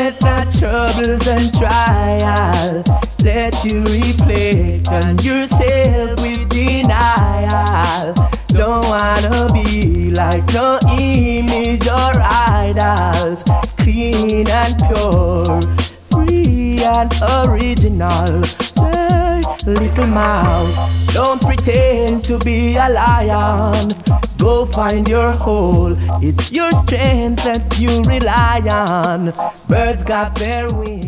let the troubles and trials let you reflect on yourself with denial. Don't wanna be like no image or idols. Clean and pure, free and original. Say, little mouse, don't pretend to be a lion. Go find your hole, it's your strength that you rely on. Birds got their wings.